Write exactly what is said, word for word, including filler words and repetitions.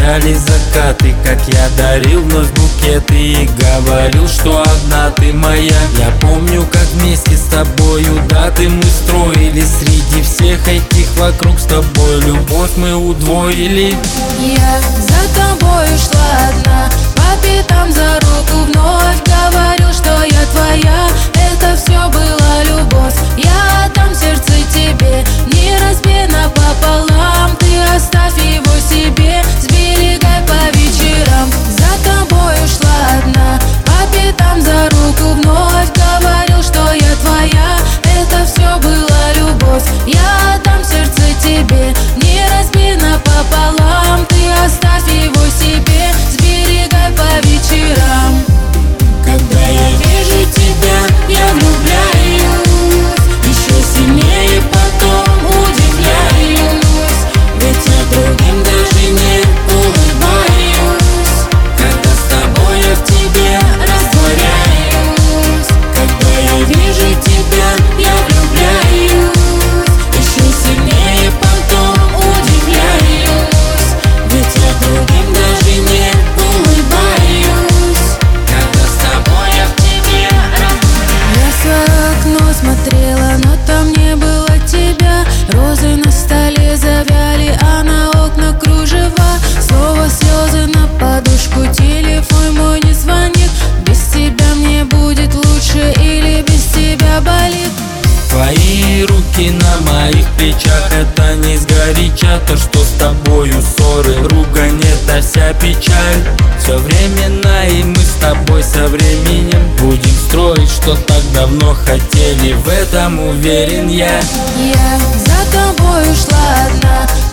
сияли закаты, как я дарил вновь букеты и говорил, что одна ты моя. Я помню, как вместе с тобою даты мы строили, среди всех этих вокруг с тобой любовь мы удвоили. Я за тобой шла одна, по пятам за руку вновь говорил, что я твоя. Это все была любовь, я отдам сердце тебе, не разбей напополам. Ты оставь его себе, сберегай по вечерам. За тобой шла одна, по пятам за руку вновь говорил, что я твоя. Это все была любовь, я отдам сердце тебе, не разбей напополам. Ты оставь его себе, сберегай по вечерам. Когда я вижу тебя, я влюбляюсь, еще сильнее потом удивляюсь, ведь я другим даже не улыбаюсь. Когда с тобой я в тебе растворяюсь. Когда я вижу тебя, я влюбляюсь, еще сильнее потом удивляюсь, ведь я другим даже не улыбаюсь. Когда с тобой я в тебе растворяюсь. Я в свое окно смотрела, но там не было тебя. Розы на столе завяли, а на окна кружева. Снова слезы на подушку, телефон мой не звонит. Без тебя мне будет лучше или без тебя болит? Твои руки на моих плечах, это не сгоряча. То, что с тобою ссоры, ругань, это вся печаль. Все временно, и мы с тобой со временем будем строить, что так давно хотели. В этом уверен я. Я за тобой шла одна,